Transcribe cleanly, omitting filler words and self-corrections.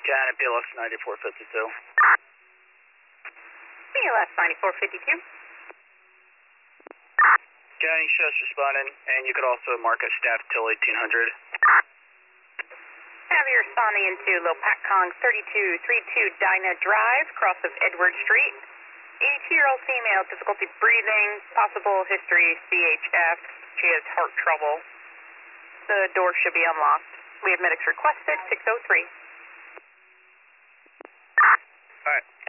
Janet, BLS 9452. BLS 9452. Johnny, shows responding, and you could also mark a staff till 1800. Have you responding into Lopatcong 3232 Dinah Drive, cross of Edward Street. 82-year-old female, difficulty breathing, possible history CHF. She has heart trouble. The door should be unlocked. We have medics requested, 603. Alright.